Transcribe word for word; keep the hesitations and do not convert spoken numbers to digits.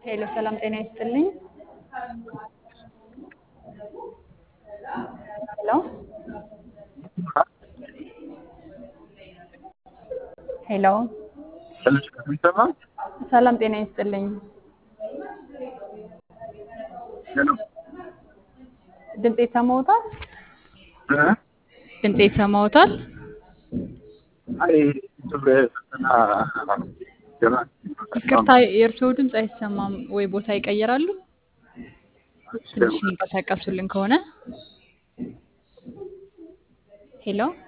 ሄሎ ሰላም ጤና ይስጥልኝ። ሄሎ ሄሎ ሰላም ጤና ይስጥልኝ። ድምጼ ይሰማዎታል? ድምጼ ይሰማዎታል? ይቅርታ የእርስዎ ድምጽ አይሰማም ወይ ቦታ ይቀይራሉ? ትንሽ የሚንቀሳቀሱልን ከሆነ ሄሎ